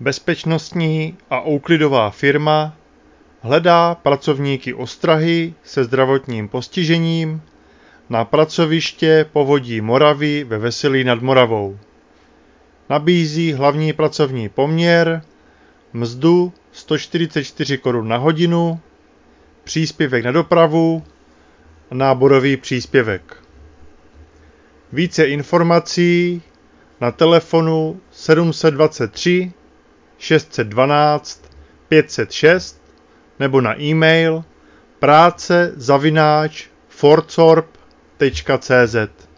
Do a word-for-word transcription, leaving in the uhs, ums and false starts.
Bezpečnostní a úklidová firma hledá pracovníky ostrahy se zdravotním postižením na pracoviště Povodí Moravy ve Veselí nad Moravou. Nabízí hlavní pracovní poměr, mzdu sto čtyřicet čtyři korun na hodinu, příspěvek na dopravu a náborový příspěvek. Více informací na telefonu sedm dva tři šest jedna dva pět nula šest nebo na e-mail práce zavináč forcorp tečka cz.